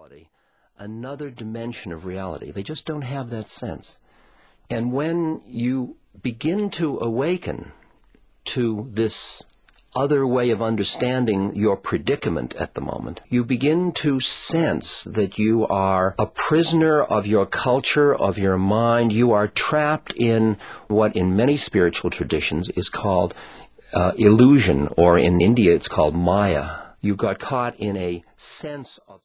reality, another dimension of reality. They just don't have that sense. And when you begin to awaken to this other way of understanding your predicament at the moment, you begin to sense that you are a prisoner of your culture, of your mind. You are trapped in what in many spiritual traditions is called illusion, or in India it's called Maya. You got caught in a sense of